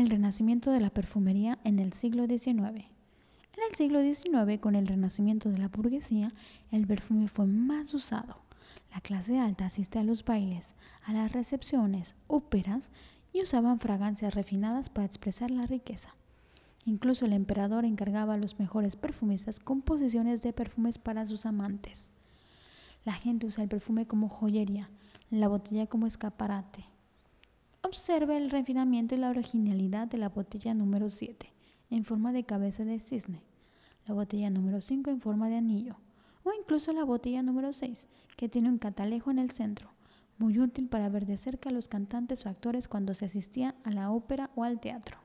El renacimiento de la perfumería en el siglo XIX. En el siglo XIX, con el renacimiento de la burguesía, el perfume fue más usado. La clase alta asiste a los bailes, a las recepciones, óperas y usaban fragancias refinadas para expresar la riqueza. Incluso el emperador encargaba a los mejores perfumistas composiciones de perfumes para sus amantes. La gente usa el perfume como joyería, la botella como escaparate. Observe el refinamiento y la originalidad de la botella número 7, en forma de cabeza de cisne, la botella número 5 en forma de anillo, o incluso la botella número 6, que tiene un catalejo en el centro, muy útil para ver de cerca a los cantantes o actores cuando se asistía a la ópera o al teatro.